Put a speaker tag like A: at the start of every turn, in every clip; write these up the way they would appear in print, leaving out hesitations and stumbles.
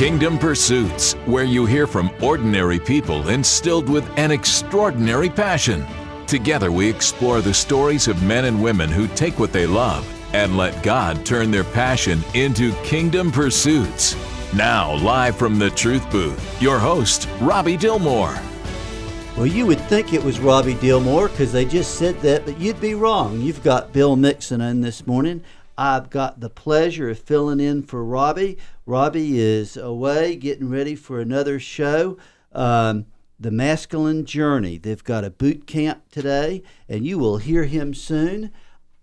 A: Kingdom Pursuits, where you hear from ordinary people instilled with an extraordinary passion. Together we explore the stories of men and women who take what they love and let God turn their passion into kingdom pursuits. Now, live from the Truth Booth, your host, Robbie Dilmore.
B: Well, you would think it was Robbie Dilmore because they just said that, but you'd be wrong. You've got Bill Mixon in this morning. I've got the pleasure of filling in for Robbie. Robbie is away getting ready for another show, The Masculine Journey. They've got a boot camp today, and you will hear him soon.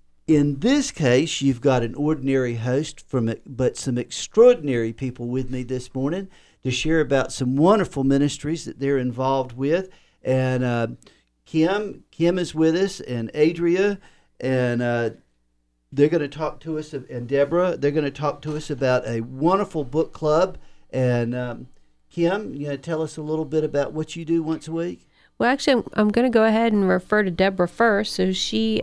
B: In this case, you've got an ordinary host, but some extraordinary people with me this morning to share about some wonderful ministries that they're involved with. And Kim is with us, and Adria, and they're going to talk to us, and Deborah, they're going to talk to us about a wonderful book club. And Kim, you going to tell us a little bit about what you do once a week?
C: Well, actually, I'm going to go ahead and refer to Deborah first, so she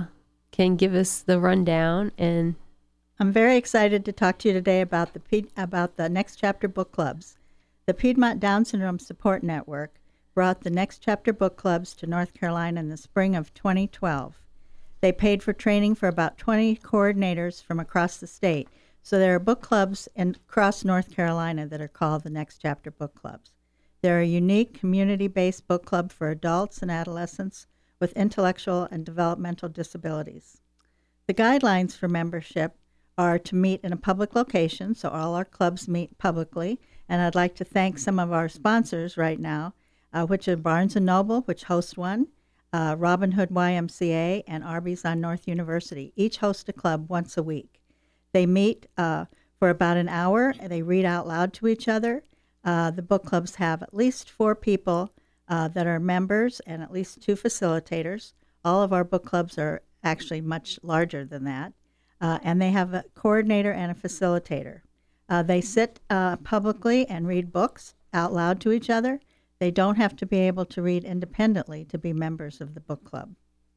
C: can give us the rundown. And
D: I'm very excited to talk to you today about the Next Chapter book clubs. The Piedmont Down Syndrome Support Network brought the Next Chapter book clubs to North Carolina in the spring of 2012. They paid for training for about 20 coordinators from across the state. So there are book clubs across North Carolina that are called the Next Chapter book clubs. They're a unique community-based book club for adults and adolescents with intellectual and developmental disabilities. The guidelines for membership are to meet in a public location, so all our clubs meet publicly. And I'd like to thank some of our sponsors right now, which are Barnes & Noble, which hosts one, Robin Hood YMCA, and Arby's on North University. Each host a club once a week. They meet for about an hour, and they read out loud to each other. The book clubs have at least 4 people that are members and at least 2 facilitators. All of our book clubs are actually much larger than that. And they have a coordinator and a facilitator. They sit publicly and read books out loud to each other. They don't have to be able to read independently to be members of the book club.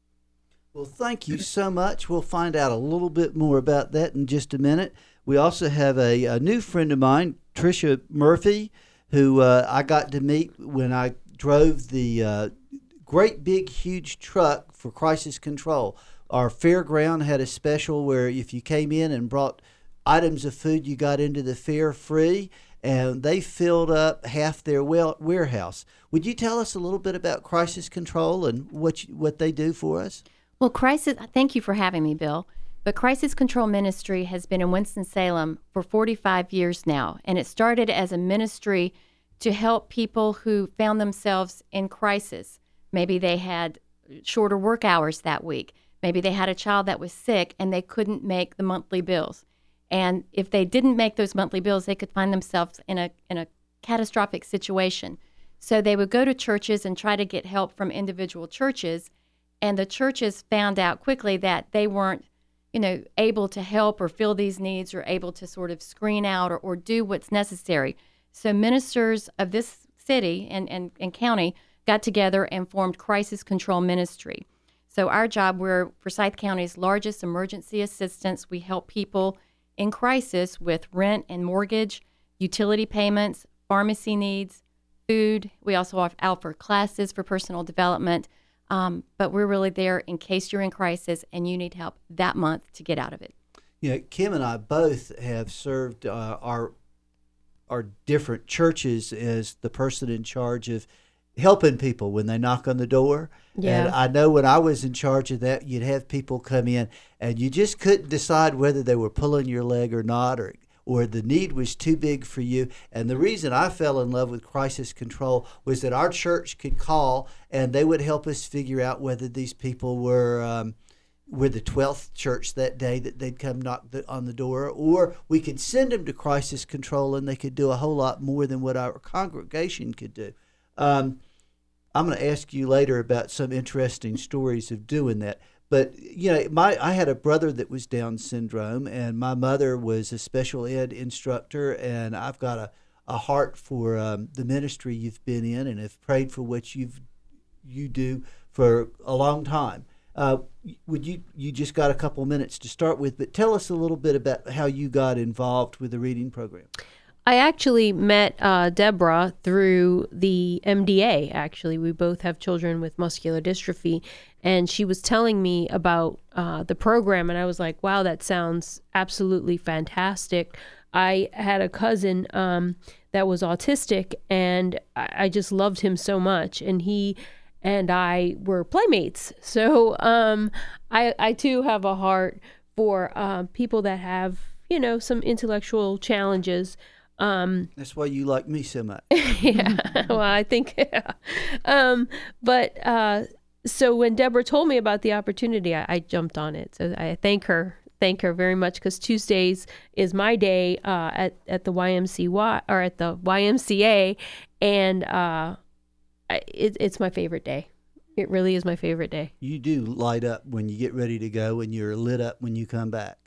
B: Well, thank you so much. We'll find out a little bit more about that in just a minute. We also have a new friend of mine, Tricia Murphy, who I got to meet when I drove the great big huge truck for crisis control. Our fairground had a special where if you came in and brought items of food, you got into the fair free, and they filled up half their warehouse. Would you tell us a little bit about crisis control and what they do for us?
E: Well, thank you for having me, Bill. But Crisis Control Ministry has been in Winston-Salem for 45 years now, and it started as a ministry to help people who found themselves in crisis. Maybe they had shorter work hours that week. Maybe they had a child that was sick and they couldn't make the monthly bills. And if they didn't make those monthly bills, they could find themselves in a catastrophic situation. So they would go to churches and try to get help from individual churches, and the churches found out quickly that they weren't, able to help or fill these needs or able to sort of screen out or do what's necessary. So ministers of this city and county got together and formed Crisis Control Ministry. So our job, we're Forsyth County's largest emergency assistance. We help people in crisis with rent and mortgage, utility payments, pharmacy needs, food. We also offer classes for personal development, but we're really there in case you're in crisis and you need help that month to get out of it.
B: Kim and I both have served our different churches as the person in charge of helping people when they knock on the door.
C: Yeah.
B: And I know when I was in charge of that, you'd have people come in and you just couldn't decide whether they were pulling your leg or not, or the need was too big for you. And the reason I fell in love with crisis control was that our church could call and they would help us figure out whether these people were the 12th church that day that they'd come knock on the door, or we could send them to crisis control and they could do a whole lot more than what our congregation could do. I'm going to ask you later about some interesting stories of doing that. But, I had a brother that was Down syndrome, and my mother was a special ed instructor, and I've got a heart for the ministry you've been in and have prayed for what you do for a long time. You just got a couple minutes to start with, but tell us a little bit about how you got involved with the reading program.
C: I actually met Deborah through the MDA, actually. We both have children with muscular dystrophy, and she was telling me about the program, and I was like, wow, that sounds absolutely fantastic. I had a cousin that was autistic, and I just loved him so much, and he and I were playmates. So I too have a heart for people that have, some intellectual challenges.
B: That's why you like me so much.
C: Yeah, well, I think, so when Deborah told me about the opportunity, I jumped on it. So I thank her very much, because Tuesdays is my day at the YMCA, or at the YMCA, and it's my favorite day. It really is my favorite day.
B: You do light up when you get ready to go, and you're lit up when you come back.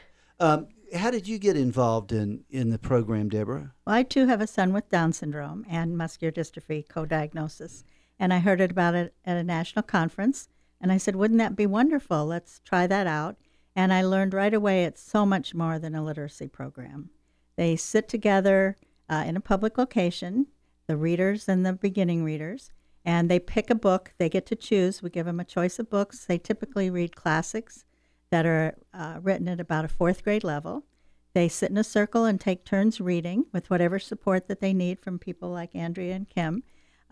B: How did you get involved in the program, Deborah?
D: Well, I too have a son with Down syndrome and muscular dystrophy co-diagnosis, and I heard about it at a national conference, and I said, wouldn't that be wonderful? Let's try that out. And I learned right away it's so much more than a literacy program. They sit together in a public location, the readers and the beginning readers, and they pick a book. They get to choose. We give them a choice of books. They typically read classics that are written at about a 4th grade level. They sit in a circle and take turns reading with whatever support that they need from people like Andrea and Kim.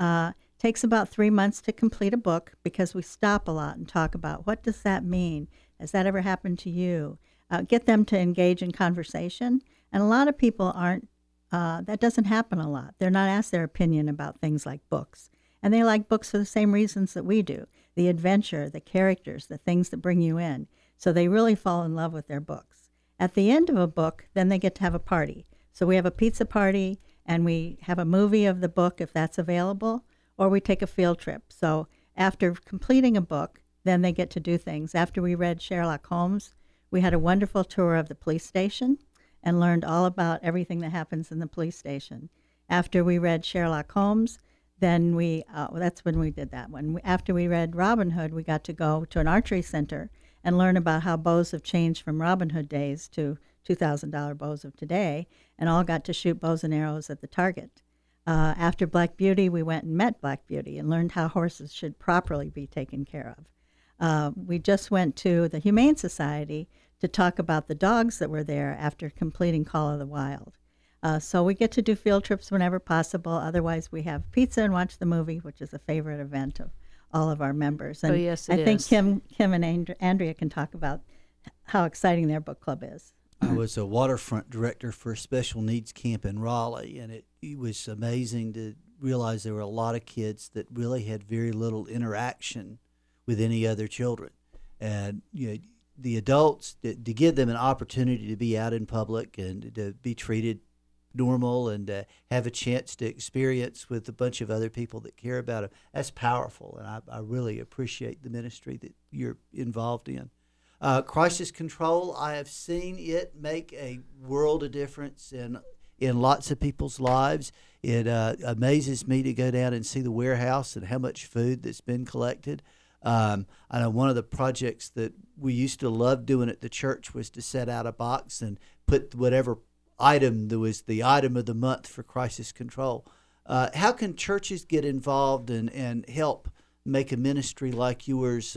D: Takes about 3 months to complete a book, because we stop a lot and talk about, what does that mean? Has that ever happened to you? Get them to engage in conversation. And a lot of people aren't, that doesn't happen a lot. They're not asked their opinion about things like books. And they like books for the same reasons that we do: the adventure, the characters, the things that bring you in. So they really fall in love with their books. At the end of a book, then they get to have a party. So we have a pizza party, and we have a movie of the book if that's available, or we take a field trip. So after completing a book, then they get to do things. After we read Sherlock Holmes, we had a wonderful tour of the police station and learned all about everything that happens in the police station. After we read Sherlock Holmes, then that's when we did that one. After we read Robin Hood, we got to go to an archery center and learn about how bows have changed from Robin Hood days to $2,000 bows of today, and all got to shoot bows and arrows at the target. After Black Beauty, we went and met Black Beauty and learned how horses should properly be taken care of. We just went to the Humane Society to talk about the dogs that were there after completing Call of the Wild. So we get to do field trips whenever possible. Otherwise, we have pizza and watch the movie, which is a favorite event of all of our members. And
C: yes,
D: I think Kim and Andrea can talk about how exciting their book club is.
B: I was a waterfront director for a special needs camp in Raleigh, and it was amazing to realize there were a lot of kids that really had very little interaction with any other children. And the adults, to give them an opportunity to be out in public and to be treated normal and have a chance to experience with a bunch of other people that care about them, that's powerful. And I really appreciate the ministry that you're involved in. Crisis control, I have seen it make a world of difference in lots of people's lives. It amazes me to go down and see the warehouse and how much food that's been collected. I know one of the projects that we used to love doing at the church was to set out a box and put whatever item that was the item of the month for crisis control. How can churches get involved and help make a ministry like yours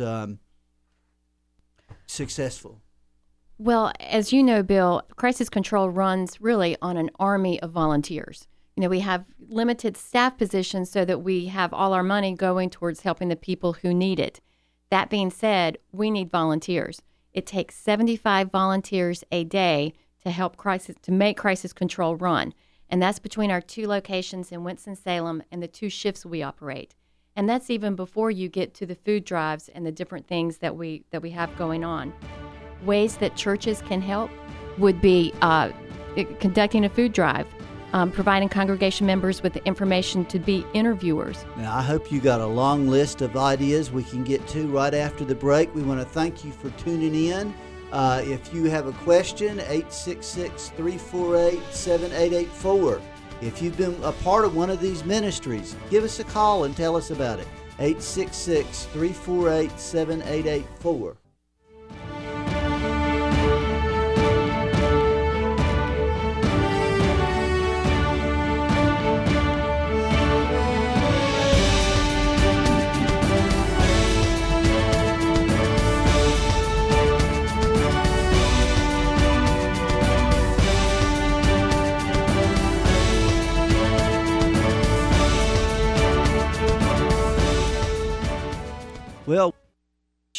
B: successful?
E: Well, as you know, Bill, crisis control runs really on an army of volunteers. We have limited staff positions so that we have all our money going towards helping the people who need it. That being said, we need volunteers. It takes 75 volunteers a day to make crisis control run. And that's between our 2 locations in Winston-Salem and the 2 shifts we operate. And that's even before you get to the food drives and the different things that we have going on. Ways that churches can help would be conducting a food drive, providing congregation members with the information to be interviewers.
B: Now, I hope you got a long list of ideas we can get to right after the break. We want to thank you for tuning in. If you have a question, 866-348-7884. If you've been a part of one of these ministries, give us a call and tell us about it. 866-348-7884.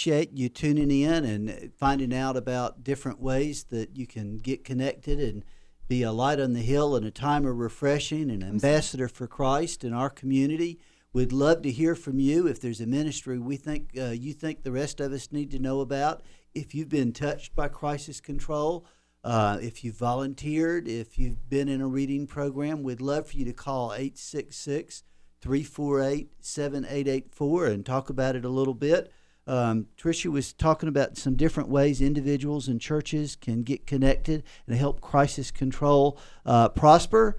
B: appreciate you tuning in and finding out about different ways that you can get connected and be a light on the hill and a time of refreshing and ambassador for Christ in our community. We'd love to hear from you if there's a ministry we think you think the rest of us need to know about. If you've been touched by crisis control, if you've volunteered, if you've been in a reading program, we'd love for you to call 866-348-7884 and talk about it a little bit. Tricia was talking about some different ways individuals and churches can get connected and help crisis control prosper.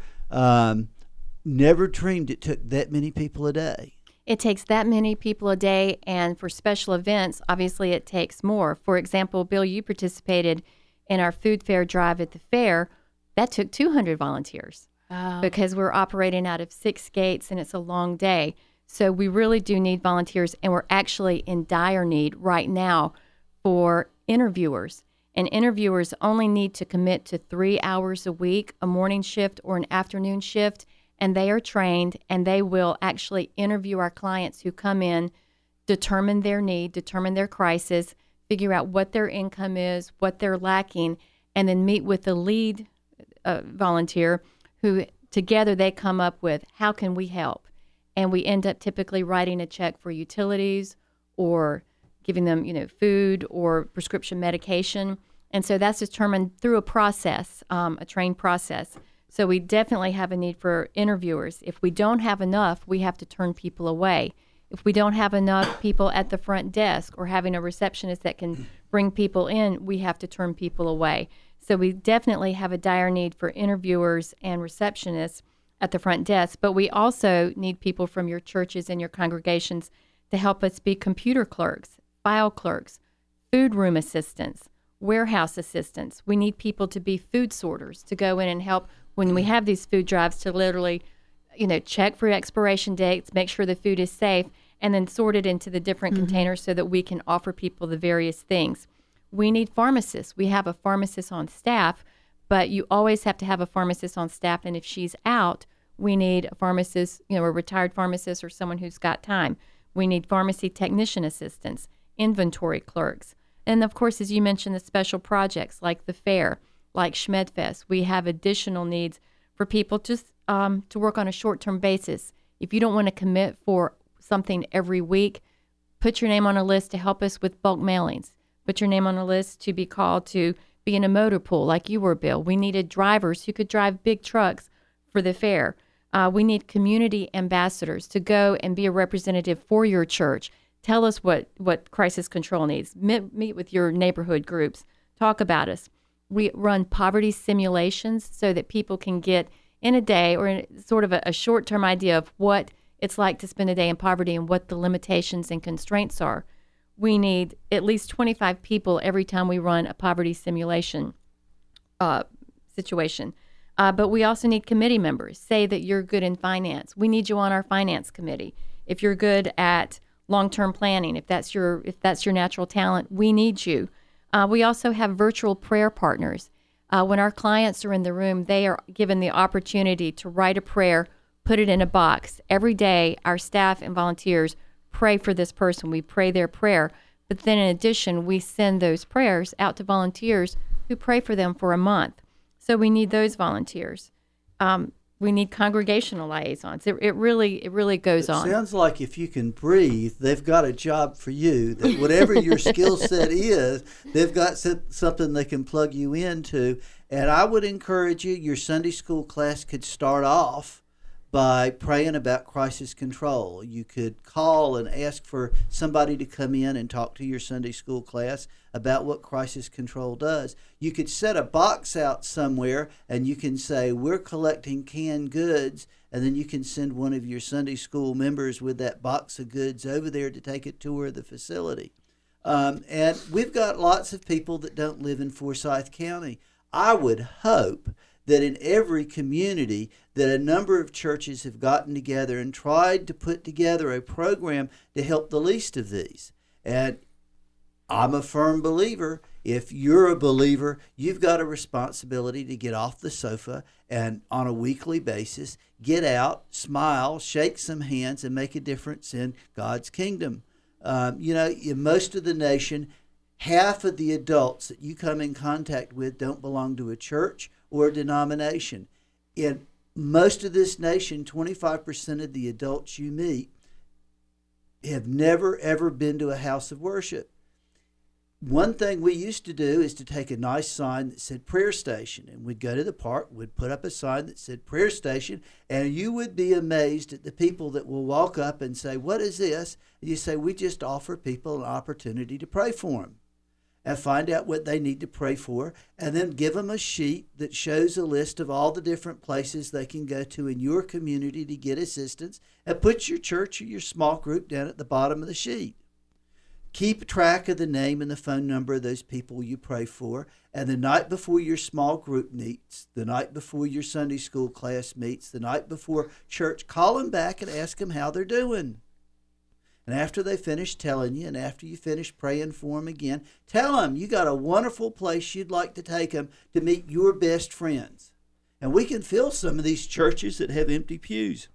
B: Never dreamed it took that many people a day.
E: It takes that many people a day, and for special events, obviously it takes more. For example, Bill, you participated in our food fair drive at the fair. That took 200 volunteers because we're operating out of 6 gates, and it's a long day. So we really do need volunteers, and we're actually in dire need right now for interviewers. And interviewers only need to commit to 3 hours a week, a morning shift or an afternoon shift, and they are trained, and they will actually interview our clients who come in, determine their need, determine their crisis, figure out what their income is, what they're lacking, and then meet with the lead volunteer who together they come up with, how can we help? And we end up typically writing a check for utilities or giving them, food or prescription medication. And so that's determined through a process, a trained process. So we definitely have a need for interviewers. If we don't have enough, we have to turn people away. If we don't have enough people at the front desk or having a receptionist that can bring people in, we have to turn people away. So we definitely have a dire need for interviewers and receptionists at the front desk, but we also need people from your churches and your congregations to help us be computer clerks, file clerks, food room assistants, warehouse assistants. We need people to be food sorters to go in and help when we have these food drives to literally, check for expiration dates, make sure the food is safe, and then sort it into the different containers so that we can offer people the various things. We need pharmacists. We have a pharmacist on staff, but you always have to have a pharmacist on staff, and if she's out, we need a pharmacist, a retired pharmacist or someone who's got time. We need pharmacy technician assistants, inventory clerks, and of course, as you mentioned, the special projects like the fair, like Schmedfest. We have additional needs for people just to work on a short-term basis. If you don't want to commit for something every week, put your name on a list to help us with bulk mailings. Put your name on a list to be called to be in a motor pool like you were, Bill. We needed drivers who could drive big trucks for the fair. We need community ambassadors to go and be a representative for your church. Tell us what crisis control needs. Meet with your neighborhood groups. Talk about us. We run poverty simulations so that people can get in a day or in sort of a short-term idea of what it's like to spend a day in poverty and what the limitations and constraints are. We need at least 25 people every time we run a poverty simulation situation. But we also need committee members. Say that you're good in finance. We need you on our finance committee. If you're good at long-term planning, if that's your natural talent, we need you. We also have virtual prayer partners. When our clients are in the room, they are given the opportunity to write a prayer, put it in a box. Every day, our staff and volunteers pray for this person. We pray their prayer. But then in addition, we send those prayers out to volunteers who pray for them for a month. So we need those volunteers. We need congregational liaisons. It really goes on.
B: It sounds like if you can breathe, they've got a job for you. That whatever your skill set is, they've got something they can plug you into. And I would encourage you, your Sunday school class could start off by praying about crisis control. You could call and ask for somebody to come in and talk to your Sunday school class about what crisis control does. You could set a box out somewhere and you can say, we're collecting canned goods, and then you can send one of your Sunday school members with that box of goods over there to take a tour of the facility. And we've got lots of people that don't live in Forsyth County. I would hope that in every community that a number of churches have gotten together and tried to put together a program to help the least of these. And I'm a firm believer, if you're a believer, you've got a responsibility to get off the sofa and on a weekly basis, get out, smile, shake some hands, and make a difference in God's kingdom. In most of the nation, half of the adults that you come in contact with don't belong to a church or a denomination. In most of this nation, 25% of the adults you meet have never, ever been to a house of worship. One thing we used to do is to take a nice sign that said prayer station, and we'd go to the park, we'd put up a sign that said prayer station, and you would be amazed at the people that will walk up and say, "What is this?" And you say, "We just offer people an opportunity to pray for them," and find out what they need to pray for, and then give them a sheet that shows a list of all the different places they can go to in your community to get assistance, and put your church or your small group down at the bottom of the sheet. Keep track of the name and the phone number of those people you pray for, and the night before your small group meets, the night before your Sunday school class meets, the night before church, call them back and ask them how they're doing. And after they finish telling you, and after you finish praying for them again, tell them you got a wonderful place you'd like to take them to meet your best friends. And we can fill some of these churches that have empty pews.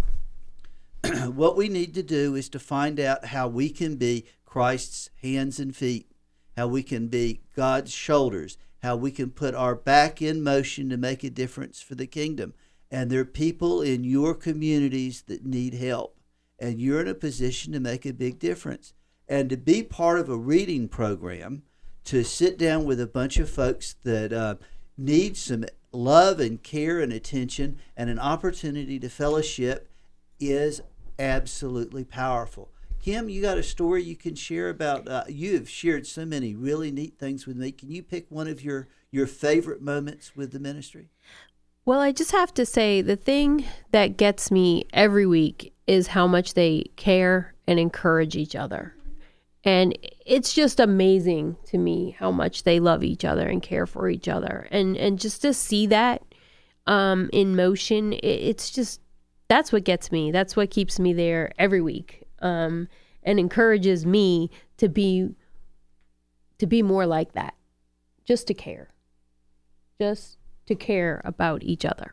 B: What we need to do is to find out how we can be Christ's hands and feet, how we can be God's shoulders, how we can put our back in motion to make a difference for the kingdom. And there are people in your communities that need help, and you're in a position to make a big difference. And to be part of a reading program, to sit down with a bunch of folks that need some love and care and attention and an opportunity to fellowship is absolutely powerful. Kim, you got a story you can share about, you have shared so many really neat things with me. Can you pick one of your favorite moments with the ministry?
C: Well, I just have to say the thing that gets me every week is how much they care and encourage each other. And it's just amazing to me how much they love each other and care for each other. And just to see that in motion, it's just, that's what gets me. That's what keeps me there every week, and encourages me to be more like that, just to care about each other.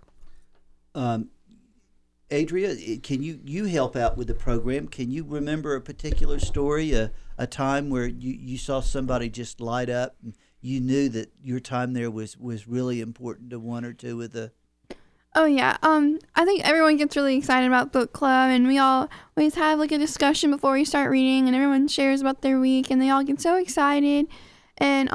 B: Adria, can you help out with the program? Can you remember a particular story, a time where you saw somebody just light up and you knew that your time there was really important to one or two of the...
F: Oh, yeah. I think everyone gets really excited about book club, and we always have like a discussion before we start reading, and everyone shares about their week, and they all get so excited. And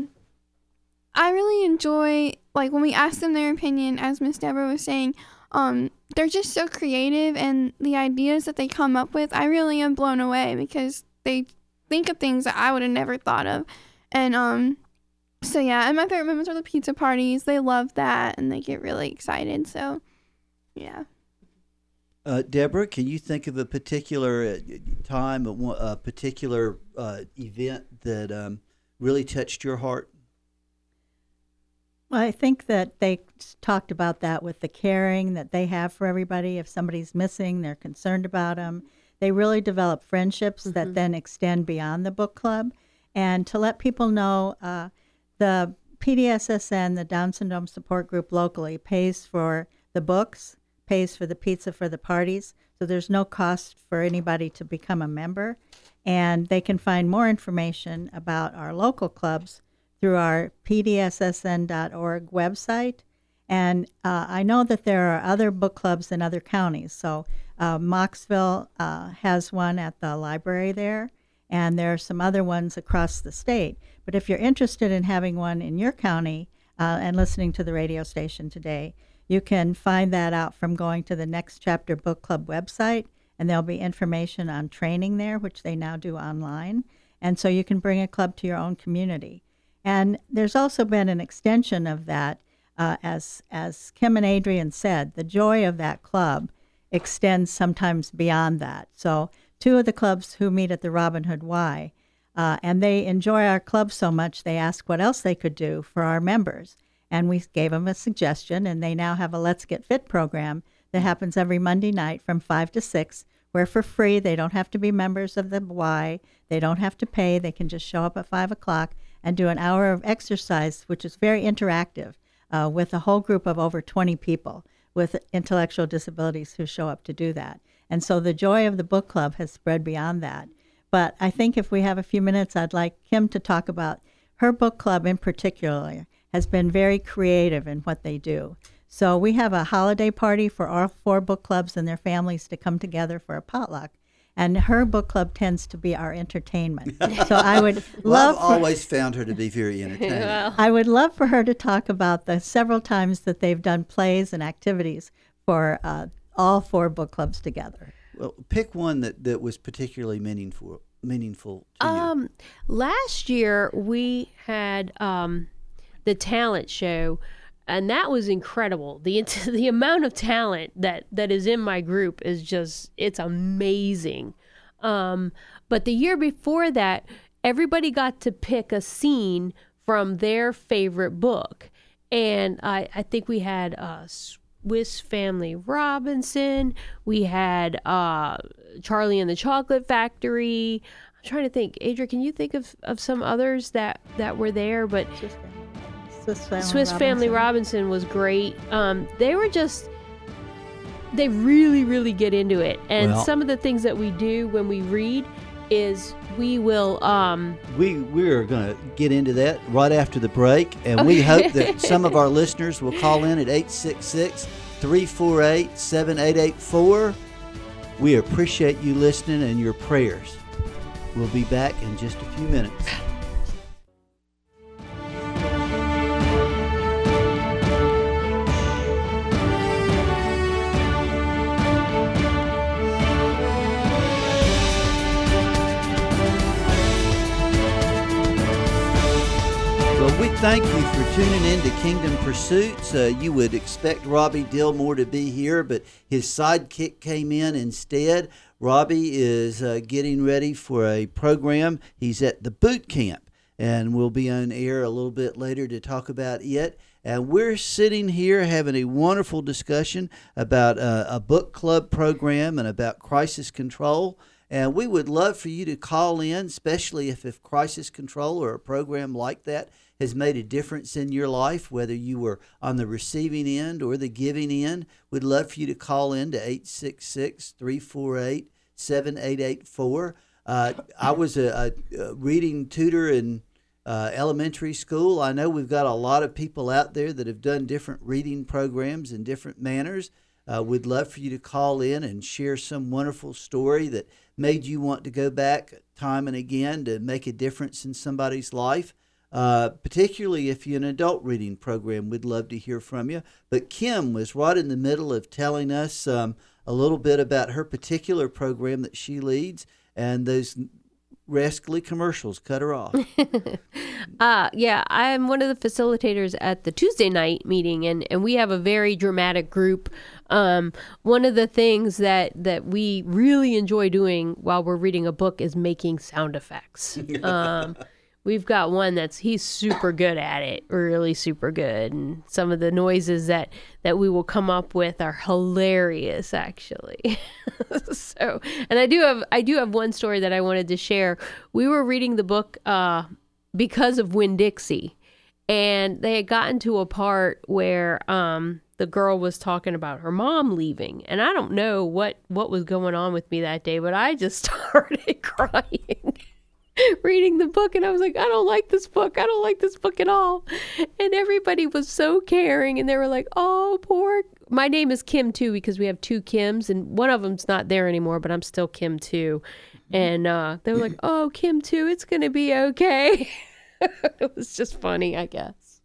F: I really enjoy, like, when we ask them their opinion, as Miss Deborah was saying, they're just so creative, and the ideas that they come up with, I really am blown away because they think of things that I would have never thought of. And so yeah, and my favorite moments are the pizza parties. They love that, and they get really excited. So yeah.
B: Deborah, can you think of a particular time, a particular event that really touched your heart?
D: Well, I think that they talked about that with the caring that they have for everybody. If somebody's missing, they're concerned about them. They really develop friendships that then extend beyond the book club. And to let people know, the PDSSN, the Down Syndrome Support Group locally, pays for the books, pays for the pizza for the parties. So there's no cost for anybody to become a member. And they can find more information about our local clubs through our pdssn.org website. And I know that there are other book clubs in other counties. So Mocksville has one at the library there, and there are some other ones across the state. But if you're interested in having one in your county and listening to the radio station today, you can find that out from going to the Next Chapter Book Club website, and there'll be information on training there, which they now do online. And so you can bring a club to your own community. And there's also been an extension of that, as Kim and Adrian said, the joy of that club extends sometimes beyond that. So two of the clubs who meet at the Robin Hood Y, and they enjoy our club so much, they asked what else they could do for our members. And we gave them a suggestion, and they now have a Let's Get Fit program that happens every Monday night from 5 to 6, where for free, they don't have to be members of the Y, they don't have to pay, they can just show up at 5 o'clock and do an hour of exercise, which is very interactive, with a whole group of over 20 people with intellectual disabilities who show up to do that. And so the joy of the book club has spread beyond that. But I think if we have a few minutes, I'd like Kim to talk about her book club in particular has been very creative in what they do. So we have a holiday party for all 4 book clubs and their families to come together for a potluck. And her book club tends to be our entertainment. So I would love.
B: I've always found her to be very entertaining.
D: I would love for her to talk about the several times that they've done plays and activities for all 4 book clubs together.
B: Well, pick one that was particularly meaningful to you.
C: Last year we had the talent show, and that was incredible. The amount of talent that is in my group is just, it's amazing. But the year before that, everybody got to pick a scene from their favorite book. And I think we had Swiss Family Robinson. We had Charlie and the Chocolate Factory. I'm trying to think. Adria, can you think of some others that were there? But Swiss Family Robinson was great. They really, really get into it. And some of the things that we do when we read is we will...
B: We're going to get into that right after the break. And we hope that some of our listeners will call in at 866-348-7884. We appreciate you listening and your prayers. We'll be back in just a few minutes. Thank you for tuning in to Kingdom Pursuits. You would expect Robbie Dillmore to be here, but his sidekick came in instead. Robbie is getting ready for a program. He's at the boot camp, and we'll be on air a little bit later to talk about it. And we're sitting here having a wonderful discussion about a book club program and about crisis control. And we would love for you to call in, especially if crisis control or a program like that has made a difference in your life, whether you were on the receiving end or the giving end. We'd love for you to call in to 866-348-7884. I was a reading tutor in elementary school. I know we've got a lot of people out there that have done different reading programs in different manners. We'd love for you to call in and share some wonderful story that made you want to go back time and again to make a difference in somebody's life. Particularly if you're an adult reading program, we'd love to hear from you. But Kim was right in the middle of telling us a little bit about her particular program that she leads, and those rascally commercials cut her off.
C: Yeah, I'm one of the facilitators at the Tuesday night meeting, and we have a very dramatic group. One of the things that we really enjoy doing while we're reading a book is making sound effects. We've got one he's super good at it, really super good. And some of the noises that we will come up with are hilarious, actually. So, and I do have one story that I wanted to share. We were reading the book Because of Winn-Dixie, and they had gotten to a part where the girl was talking about her mom leaving. And I don't know what was going on with me that day, but I just started crying. Reading the book, and I was like, I don't like this book. I don't like this book at all. And everybody was so caring, and they were like, oh, poor. My name is Kim too, because we have 2 Kims, and one of them's not there anymore, but I'm still Kim too. And they were like, oh, Kim too, it's gonna be okay. It was just funny, I guess.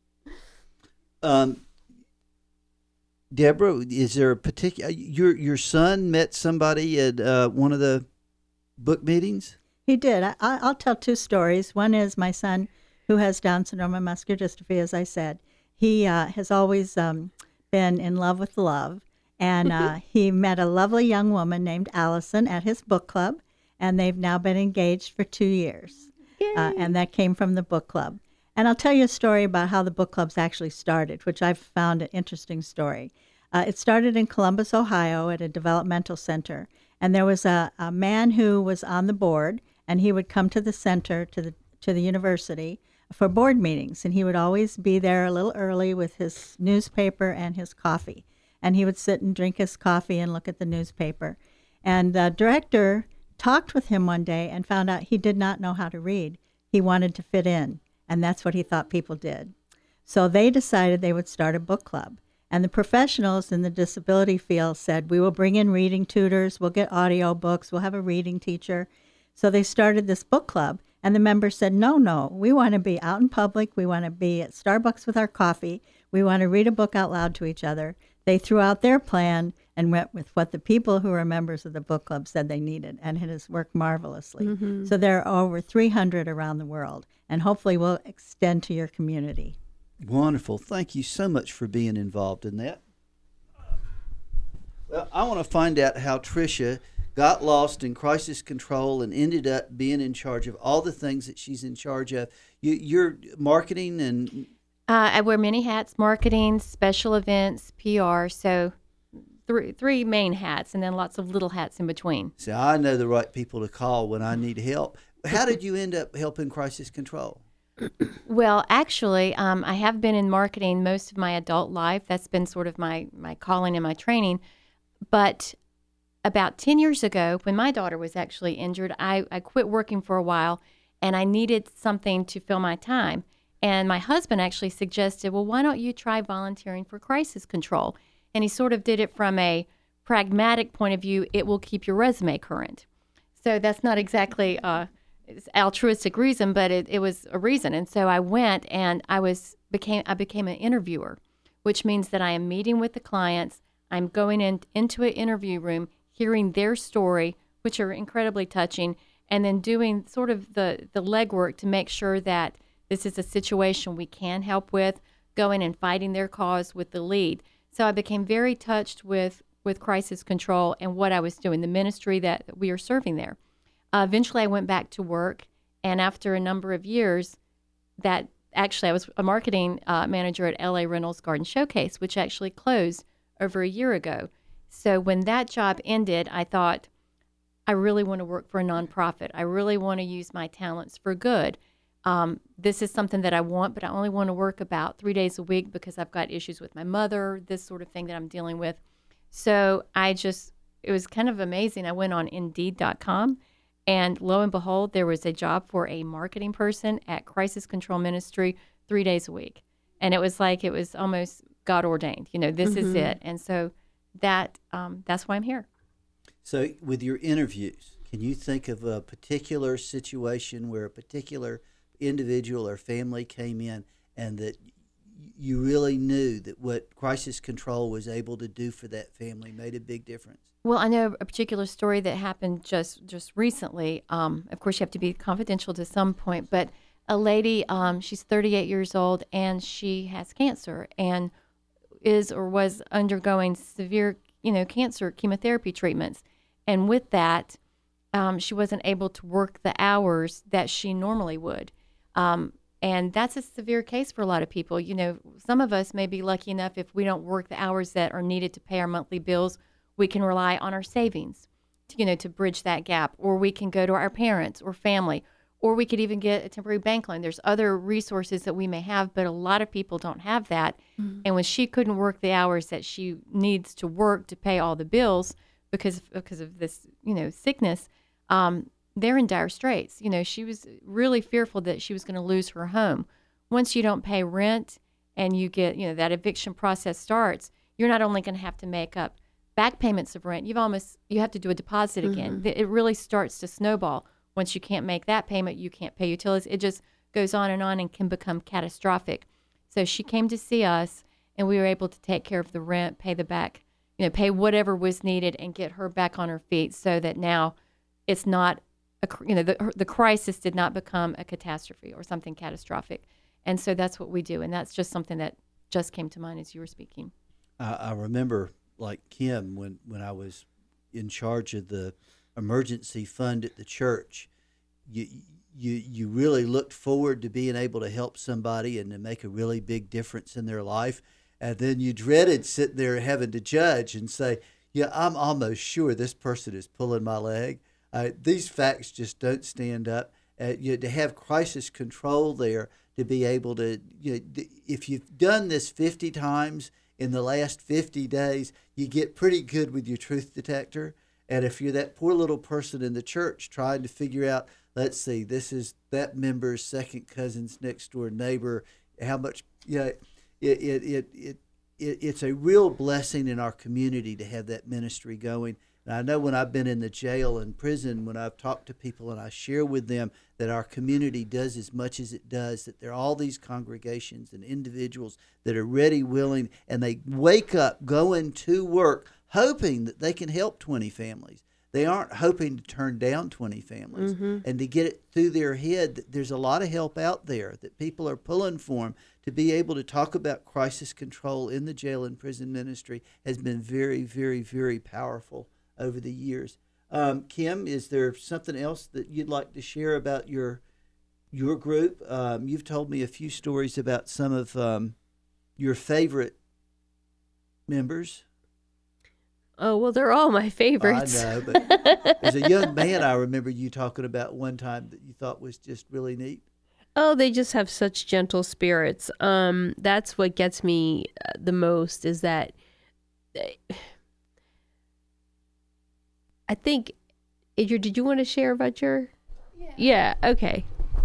B: Deborah, is there a particular your son met somebody at one of the book meetings?
D: He did. I'll tell 2 stories. One is my son, who has Down syndrome and muscular dystrophy, as I said. He has always been in love with love, and he met a lovely young woman named Allison at his book club, and they've now been engaged for 2 years, and that came from the book club. And I'll tell you a story about how the book clubs actually started, which I've found an interesting story. It started in Columbus, Ohio, at a developmental center, and there was a man who was on the board, and he would come to the center, to the university, for board meetings, and he would always be there a little early with his newspaper and his coffee, and he would sit and drink his coffee and look at the newspaper. And the director talked with him one day and found out he did not know how to read. He wanted to fit in, and that's what he thought people did. So they decided they would start a book club. And the professionals in the disability field said, we will bring in reading tutors, we'll get audio books, we'll have a reading teacher. So they started this book club, and the members said, no, we want to be out in public, we want to be at Starbucks with our coffee, we want to read a book out loud to each other. They threw out their plan and went with what the people who are members of the book club said they needed, and it has worked marvelously. Mm-hmm. So there are over 300 around the world, and hopefully will extend to your community.
B: Wonderful. Thank you so much for being involved in that. Well, I want to find out how Tricia got lost in crisis control and ended up being in charge of all the things that she's in charge of. You're marketing and...
E: I wear many hats: marketing, special events, PR. So three main hats, and then lots of little hats in between.
B: So I know the right people to call when I need help. How did you end up helping crisis control?
E: Well, actually, I have been in marketing most of my adult life. That's been sort of my calling and my training. But about 10 years ago, when my daughter was actually injured, I quit working for a while, and I needed something to fill my time. And my husband actually suggested, well, why don't you try volunteering for crisis control? And he sort of did it from a pragmatic point of view. It will keep your resume current. So that's not exactly altruistic reason, but it was a reason. And so I went, and I became an interviewer, which means that I am meeting with the clients. I'm going into an interview room, hearing their story, which are incredibly touching, and then doing sort of the legwork to make sure that this is a situation we can help with, going and fighting their cause with the lead. So I became very touched with crisis control and what I was doing, the ministry that we are serving there. Eventually I went back to work, and after a number of years, I was a marketing manager at LA Reynolds Garden Showcase, which actually closed over a year ago. So when that job ended, I thought, I really want to work for a nonprofit. I really want to use my talents for good. This is something that I want, but I only want to work about 3 days a week because I've got issues with my mother, this sort of thing that I'm dealing with. So it was kind of amazing. I went on Indeed.com, and lo and behold, there was a job for a marketing person at Crisis Control Ministry 3 days a week. And it was almost God ordained. This is it. And so that's why I'm here.
B: So with your interviews, can you think of a particular situation where a particular individual or family came in and that you really knew that what crisis control was able to do for that family made a big difference?
E: Well, I know a particular story that happened just recently. Of course, you have to be confidential to some point, but a lady, she's 38 years old, and she has cancer and is or was undergoing severe, cancer chemotherapy treatments. And with that, she wasn't able to work the hours that she normally would. And that's a severe case for a lot of people. Some of us may be lucky enough if we don't work the hours that are needed to pay our monthly bills, we can rely on our savings to bridge that gap, or we can go to our parents or family, or we could even get a temporary bank loan. There's other resources that we may have, but a lot of people don't have that. Mm-hmm. And when she couldn't work the hours that she needs to work to pay all the bills because of this, sickness, they're in dire straits. She was really fearful that she was going to lose her home. Once you don't pay rent and you get, that eviction process starts, you're not only going to have to make up back payments of rent, you have to do a deposit again. Mm-hmm. It really starts to snowball. Once you can't make that payment, you can't pay utilities. It just goes on and can become catastrophic. So she came to see us, and we were able to take care of the rent, pay the back, pay whatever was needed, and get her back on her feet so that now it's not the crisis did not become a catastrophe or something catastrophic. And so that's what we do. And that's just something that just came to mind as you were speaking.
B: I remember, like Kim, when I was in charge of the emergency fund at the church, you really looked forward to being able to help somebody and to make a really big difference in their life. And then you dreaded sitting there having to judge and say, yeah, I'm almost sure this person is pulling my leg. These facts just don't stand up. To have crisis control there, to be able to, if you've done this 50 times in the last 50 days, you get pretty good with your truth detector. And if you're that poor little person in the church trying to figure out, let's see, this is that member's second cousin's next door neighbor, how much, it's a real blessing in our community to have that ministry going. And I know when I've been in the jail and prison, when I've talked to people and I share with them that our community does as much as it does, that there are all these congregations and individuals that are ready, willing, and they wake up going to work hoping that they can help 20 families. They aren't hoping to turn down 20 families. And to get it through their head that there's a lot of help out there, that people are pulling for them. To be able to talk about crisis control in the jail and prison ministry has been very, very, very powerful over the years. Kim, is there something else that you'd like to share about your group? You've told me a few stories about some of your favorite members.
C: Oh, well, they're all my favorites.
B: I know, but as a young man, I remember you talking about one time that you thought was just really neat.
C: Oh, they just have such gentle spirits. That's what gets me the most is that I think, Adrian, did you want to share about your? Yeah. Okay.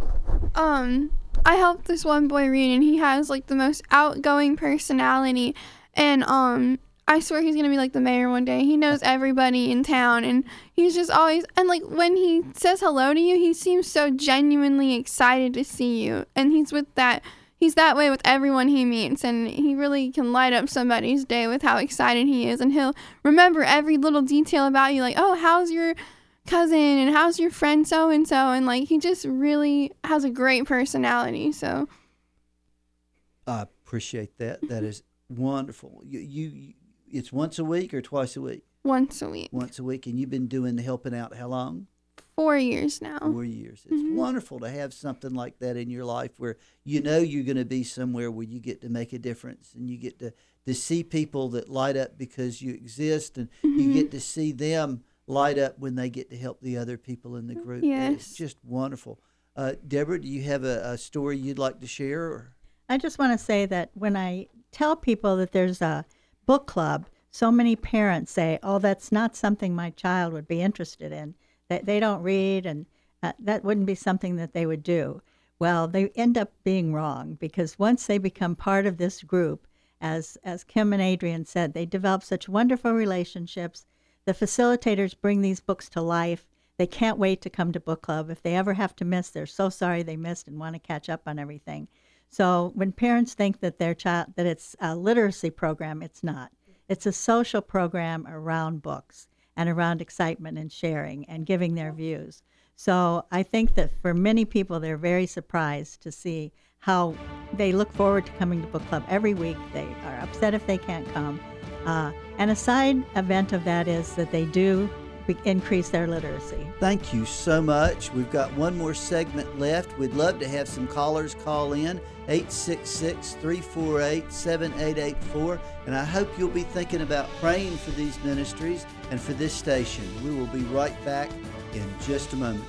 F: I helped this one boy read, and he has like the most outgoing personality, and I swear he's gonna be like the mayor one day. He knows everybody in town, and he's just always, and like when he says hello to you, he seems so genuinely excited to see you, and he's that way with everyone he meets, and he really can light up somebody's day with how excited he is, and he'll remember every little detail about you, like, oh, how's your cousin, and how's your friend so-and-so, and like he just really has a great personality. So
B: I appreciate that. That is wonderful. You it's once a week or twice a week?
F: Once a week.
B: Once a week, and you've been doing the helping out how long?
F: 4 years now.
B: 4 years. It's wonderful to have something like that in your life where you know you're going to be somewhere where you get to make a difference, and you get to see people that light up because you exist, and you get to see them light up when they get to help the other people in the group.
F: Yes.
B: It's just wonderful. Deborah, do you have a story you'd like to share? Or?
D: I just want to say that when I tell people that there's a book club, so many parents say, oh, that's not something my child would be interested in. They don't read, and that wouldn't be something that they would do. Well, they end up being wrong, because once they become part of this group, as Kim and Adrian said, they develop such wonderful relationships. The facilitators bring these books to life. They can't wait to come to book club. If they ever have to miss, they're so sorry they missed and want to catch up on everything. So when parents think that their child, that it's a literacy program, it's not. It's a social program around books and around excitement and sharing and giving their views. So I think that for many people, they're very surprised to see how they look forward to coming to book club every week. They are upset if they can't come. And a side event of that is that they do increase their literacy.
B: Thank you so much. We've got one more segment left. We'd love to have some callers call in, 866-348-7884. And I hope you'll be thinking about praying for these ministries and for this station. We will be right back in just a moment.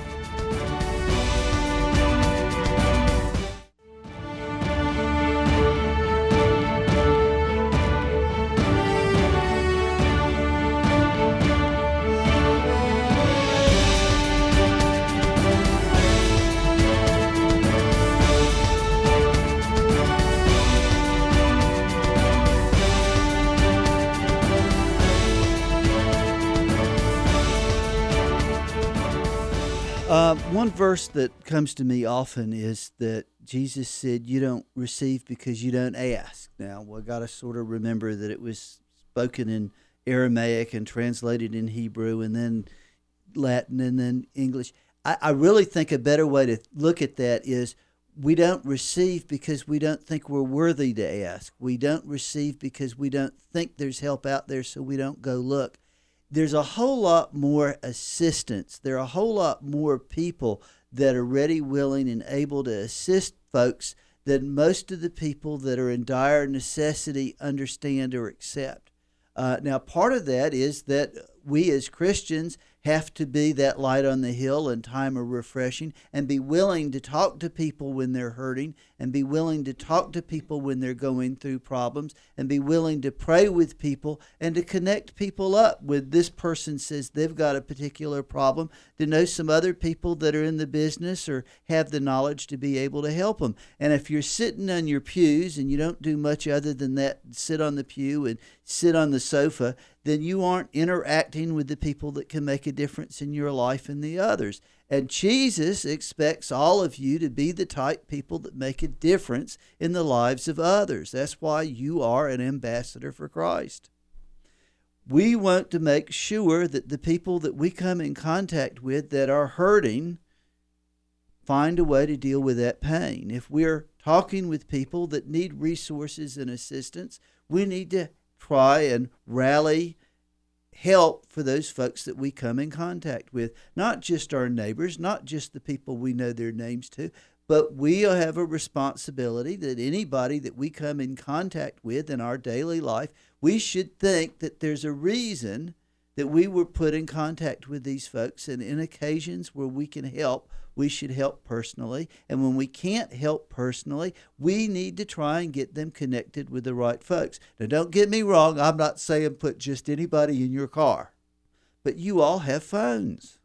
B: One verse that comes to me often is that Jesus said, you don't receive because you don't ask. Now, we got to sort of remember that it was spoken in Aramaic and translated in Hebrew and then Latin and then English. I really think a better way to look at that is we don't receive because we don't think we're worthy to ask. We don't receive because we don't think there's help out there, so we don't go look. There's a whole lot more assistance. There are a whole lot more people that are ready, willing, and able to assist folks than most of the people that are in dire necessity understand or accept. Now, part of that is that we as Christians have to be that light on the hill in time of refreshing, and be willing to talk to people when they're hurting, and be willing to talk to people when they're going through problems, and be willing to pray with people and to connect people up with this person says they've got a particular problem, to know some other people that are in the business or have the knowledge to be able to help them. And if you're sitting on your pews and you don't do much other than that, sit on the pew and sit on the sofa, then you aren't interacting with the people that can make a difference in your life and the others. And Jesus expects all of you to be the type people that make a difference in the lives of others. That's why you are an ambassador for Christ. We want to make sure that the people that we come in contact with that are hurting find a way to deal with that pain. If we're talking with people that need resources and assistance, we need to try and rally help for those folks that we come in contact with. Not just our neighbors, not just the people we know their names to, but we have a responsibility that anybody that we come in contact with in our daily life, we should think that there's a reason that we were put in contact with these folks, and in occasions where we can help, we should help personally. And when we can't help personally, we need to try and get them connected with the right folks. Now, don't get me wrong, I'm not saying put just anybody in your car, but you all have phones.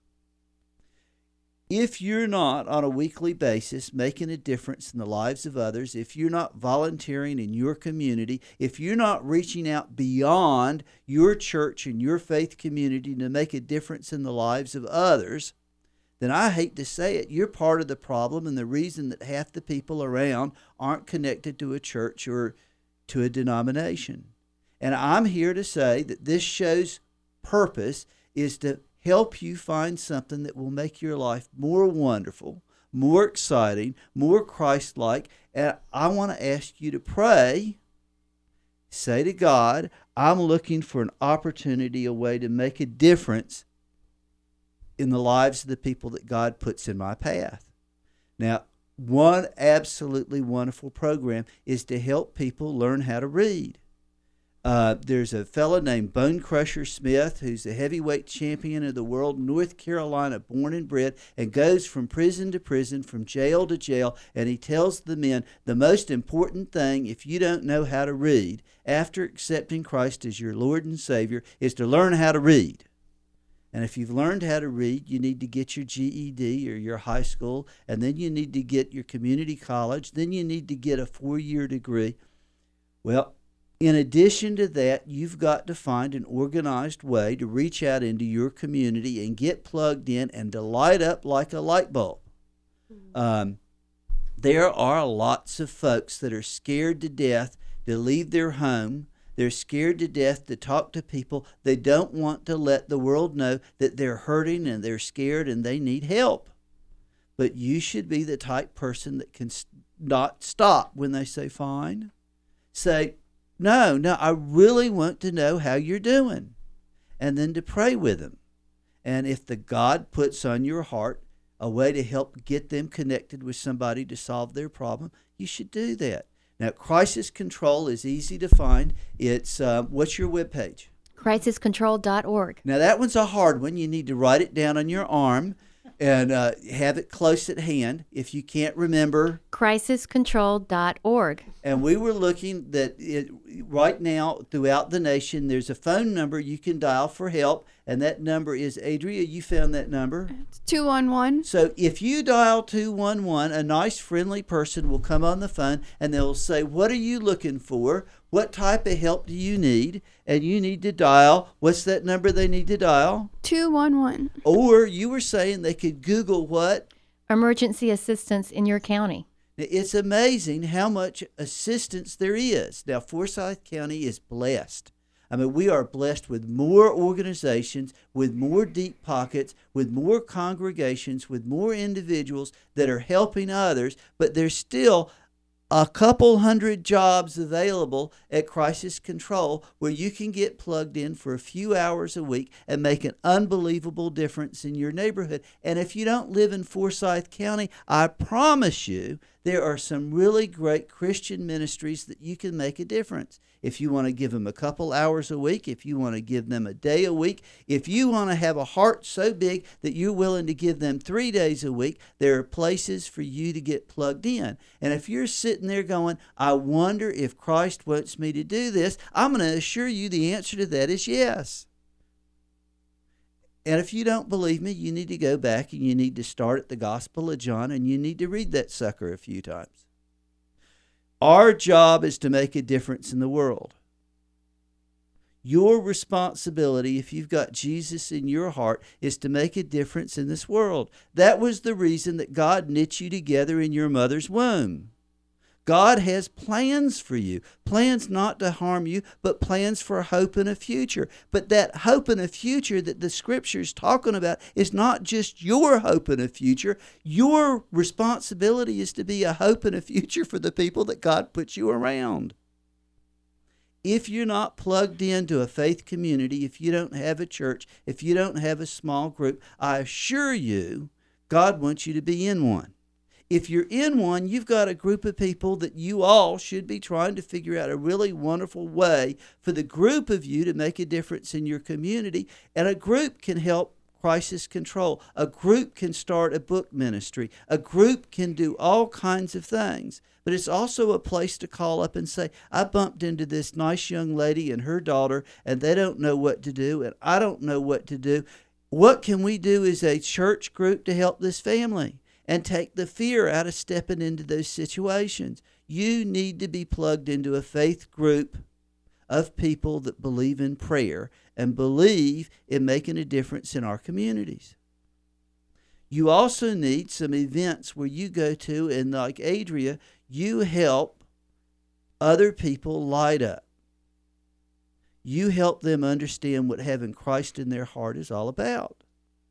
B: If you're not on a weekly basis making a difference in the lives of others, if you're not volunteering in your community, if you're not reaching out beyond your church and your faith community to make a difference in the lives of others, then I hate to say it, you're part of the problem and the reason that half the people around aren't connected to a church or to a denomination. And I'm here to say that this show's purpose is to help you find something that will make your life more wonderful, more exciting, more Christ-like. And I want to ask you to pray. Say to God, I'm looking for an opportunity, a way to make a difference in the lives of the people that God puts in my path. Now, one absolutely wonderful program is to help people learn how to read. There's a fellow named Bone Crusher Smith who's the heavyweight champion of the world, North Carolina, born and bred, and goes from prison to prison, from jail to jail, and he tells the men the most important thing, if you don't know how to read, after accepting Christ as your Lord and Savior, is to learn how to read. And if you've learned how to read, you need to get your GED or your high school, and then you need to get your community college, then you need to get a 4-year degree. Well, in addition to that, you've got to find an organized way to reach out into your community and get plugged in and to light up like a light bulb. There are lots of folks that are scared to death to leave their home. They're scared to death to talk to people. They don't want to let the world know that they're hurting and they're scared and they need help. But you should be the type person that can not stop when they say, fine. Say, no, I really want to know how you're doing. And then to pray with them. And if the God puts on your heart a way to help get them connected with somebody to solve their problem, you should do that. Now, Crisis Control is easy to find. It's, what's your webpage?
E: CrisisControl.org.
B: Now, that one's a hard one. You need to write it down on your arm and have it close at hand. If you can't remember,
E: CrisisControl.org.
B: And we were looking that right now throughout the nation, there's a phone number you can dial for help, and that number is, Adria, you found that number?
F: It's 211.
B: So if you dial 211, a nice, friendly person will come on the phone, and they'll say, what are you looking for? What type of help do you need? And you need to dial, what's that number they need to dial?
F: 211.
B: Or you were saying they could Google what?
E: Emergency assistance in your county.
B: It's amazing how much assistance there is. Now, Forsyth County is blessed. I mean, we are blessed with more organizations, with more deep pockets, with more congregations, with more individuals that are helping others, but there's still a couple hundred jobs available at Crisis Control where you can get plugged in for a few hours a week and make an unbelievable difference in your neighborhood. And if you don't live in Forsyth County, I promise you There are some really great Christian ministries that you can make a difference. If you want to give them a couple hours a week, if you want to give them a day a week, if you want to have a heart so big that you're willing to give them 3 days a week, there are places for you to get plugged in. And if you're sitting there going, I wonder if Christ wants me to do this, I'm going to assure you the answer to that is yes. And if you don't believe me, you need to go back and you need to start at the Gospel of John and you need to read that sucker a few times. Our job is to make a difference in the world. Your responsibility, if you've got Jesus in your heart, is to make a difference in this world. That was the reason that God knit you together in your mother's womb. God has plans for you, plans not to harm you, but plans for hope and a future. But that hope and a future that the Scripture's talking about is not just your hope and a future. Your responsibility is to be a hope and a future for the people that God puts you around. If you're not plugged into a faith community, if you don't have a church, if you don't have a small group, I assure you, God wants you to be in one. If you're in one, you've got a group of people that you all should be trying to figure out a really wonderful way for the group of you to make a difference in your community. And a group can help crisis control. A group can start a book ministry. A group can do all kinds of things. But it's also a place to call up and say, I bumped into this nice young lady and her daughter, and they don't know what to do, and I don't know what to do. What can we do as a church group to help this family? And take the fear out of stepping into those situations. You need to be plugged into a faith group of people that believe in prayer and believe in making a difference in our communities. You also need some events where you go to, and like Adria, you help other people light up. You help them understand what having Christ in their heart is all about.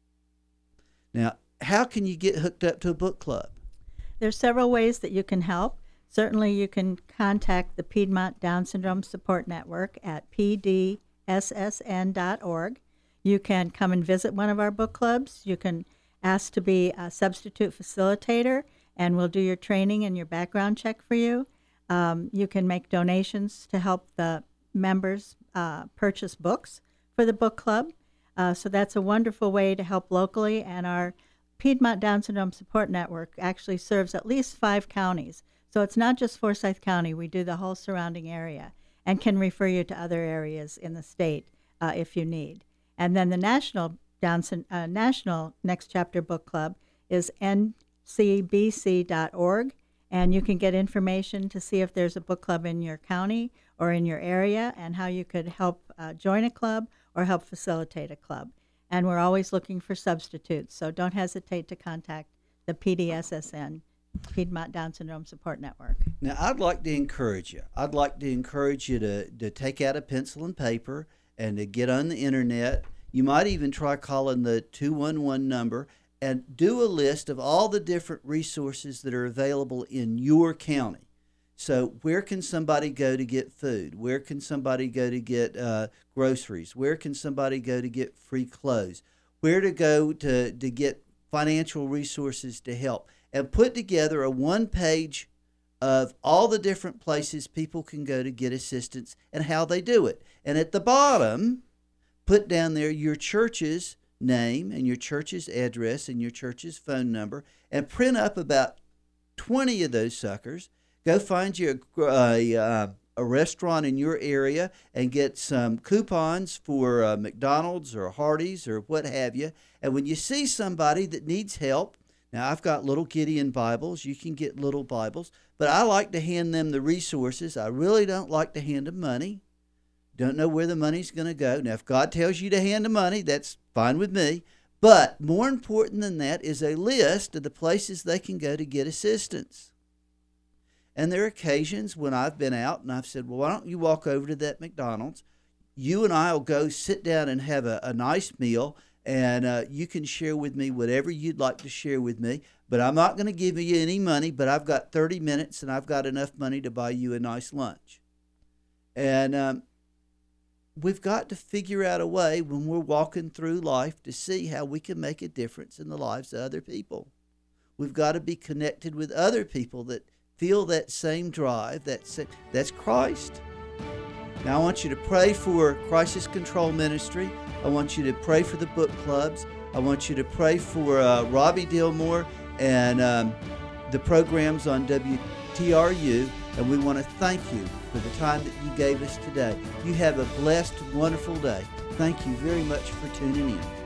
B: Now, how can you get hooked up to a book club?
D: There's several ways that you can help. Certainly you can contact the Piedmont Down Syndrome Support Network at pdssn.org. You can come and visit one of our book clubs. You can ask to be a substitute facilitator, and we'll do your training and your background check for you. You can make donations to help the members purchase books for the book club. So that's a wonderful way to help locally, and our Piedmont Down Syndrome Support Network actually serves at least 5 counties. So it's not just Forsyth County. We do the whole surrounding area and can refer you to other areas in the state if you need. And then the National Next Chapter Book Club is ncbc.org, and you can get information to see if there's a book club in your county or in your area and how you could help join a club or help facilitate a club. And we're always looking for substitutes, so don't hesitate to contact the PDSSN, Piedmont Down Syndrome Support Network.
B: Now, I'd like to encourage you. I'd like to encourage you to take out a pencil and paper and to get on the internet. You might even try calling the 211 number and do a list of all the different resources that are available in your county. So where can somebody go to get food? Where can somebody go to get groceries? Where can somebody go to get free clothes? Where to go to get financial resources to help? And put together a one-page of all the different places people can go to get assistance and how they do it. And at the bottom, put down there your church's name and your church's address and your church's phone number, and print up about 20 of those suckers. Go find you a restaurant in your area and get some coupons for McDonald's or Hardee's or what have you. And when you see somebody that needs help, now I've got little Gideon Bibles. You can get little Bibles. But I like to hand them the resources. I really don't like to hand them money. Don't know where the money's going to go. Now, if God tells you to hand them money, that's fine with me. But more important than that is a list of the places they can go to get assistance. And there are occasions when I've been out and I've said, well, why don't you walk over to that McDonald's? You and I will go sit down and have a nice meal, and you can share with me whatever you'd like to share with me. But I'm not going to give you any money, but I've got 30 minutes and I've got enough money to buy you a nice lunch. And we've got to figure out a way when we're walking through life to see how we can make a difference in the lives of other people. we've got to be connected with other people that feel that same drive. That's Christ. Now, I want you to pray for Crisis Control Ministry. I want you to pray for the book clubs. I want you to pray for Robbie Dillmore and the programs on WTRU. And we want to thank you for the time that you gave us today. You have a blessed, wonderful day. Thank you very much for tuning in.